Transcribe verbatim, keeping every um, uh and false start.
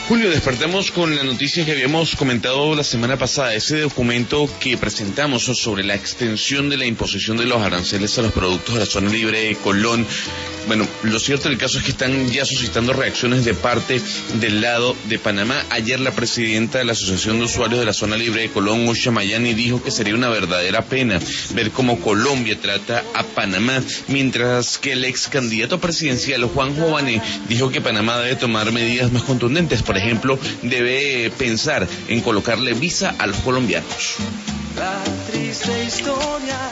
Julio, despertamos con la noticia que habíamos comentado la semana pasada, ese documento que presentamos sobre la extensión de la imposición de los aranceles a los productos de la zona libre de Colón. Bueno, lo cierto del caso es que están ya suscitando reacciones de parte del lado de Panamá. Ayer la presidenta de la Asociación de Usuarios de la Zona Libre de Colón, Usha Mayani, dijo que sería una verdadera pena ver cómo Colombia trata a Panamá, mientras que el ex candidato presidencial Juan Jované dijo que Panamá debe tomar medidas más contundentes. Por ejemplo, debe pensar en colocarle visa a los colombianos. La triste historia